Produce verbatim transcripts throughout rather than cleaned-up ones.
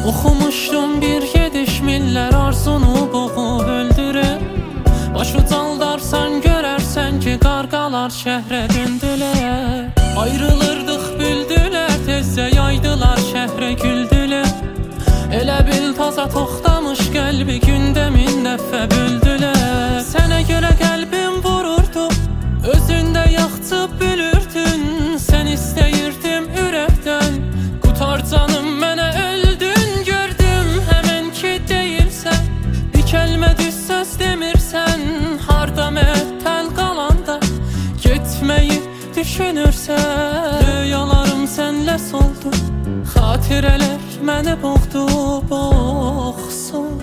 Oxumuşdum bir gediş millər arzunu boğub öldürür. Başı caldarsan görərsən ki, qarqalar şəhrə döndülər. Ayrılırdıq büldülər, tezcə yaydılar şəhrə güldülər. Elə bil taza toxtamış qəlbi gündə min dəfə böldülər. Sənə görə qəlbim vururdu, özündə yaxçıb bülürdün. Sən istəyirdim ürəkdən, qutar canım mənə öldün. Gördüm həmən ki deyilsən, bir kəlmə düz söz demirsən. Harda məttəl qalanda getməyi düşünürsən. Rüyalarım sənlə soldu, xatirələr məni boğdu. Boğsun,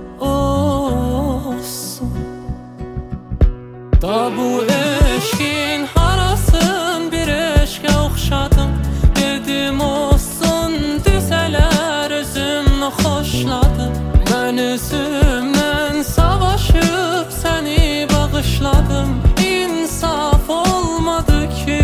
olsun da bu eşkin harasın, bir eşkə oxşadım. Dedim olsun düzələr, özümlə xoşladım. Mən özümlə savaşıb səni bağışladım. İnsaf olmadı ki,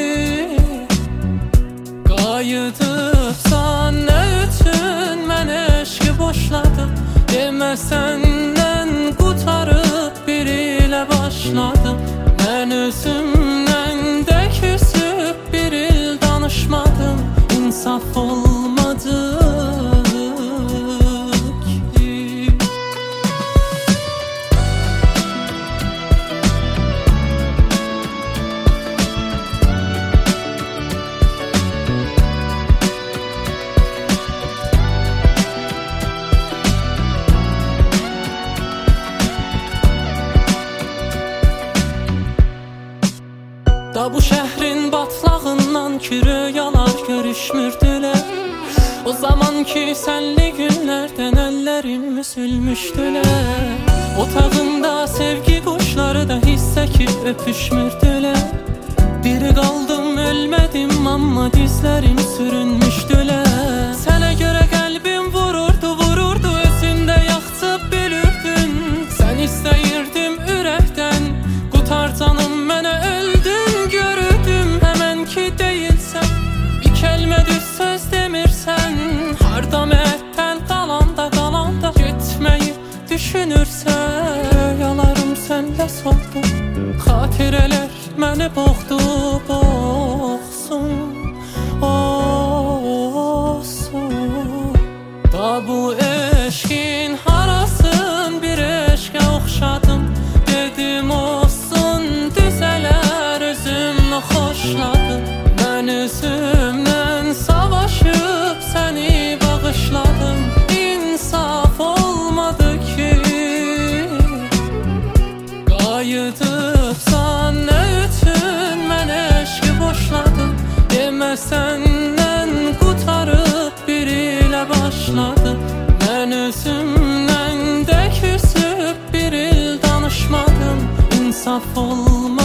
qayıdıbsan nə üçün mən eşki boşladım. Demə səndən qutarıb bir ilə başladım. Mən özümdən də küsüb bir il danışmadım. İnsaf olmadı ki. Da bu şəhrin batlağından ki rüyalar görüşmürdülər. O zaman ki sənli günlərdən əllərim üzülmüşdülər. Otağında sevgi quşları da hiss çəkib öpüşmürdülər. Biri qaldım ölmədim, amma dizlərim sürünmüşdülər. Sənə görə qəlbim vururdu, vururdu, özündə yaxçıb bülürdün. Sən istəyirdim ürəkdən, qutar canım mənə öldün. Görürdüm həmən ki deyilsən, bir kəlmə düz söz demirsən. Harda məttəl qalanda, qalanda getməyi düşünürsən. Rüyalarım sənlə soldu, xatirələr məni boğdu. Boğsun, olsun da bu eşkin harasın, bir eşkə oxşadım. Dedim olsun düzələr, özümlə xoşladım. Mən özümlə savaşıb səni bağışladım. İnsaf olmadı ki, qayıdıbsan nə üçün mən eşki boşladım. Demə səndən qutarıb bir ilə başladım. Mən özümlə də küsüb bir il danışmadım. İnsaf olmadı.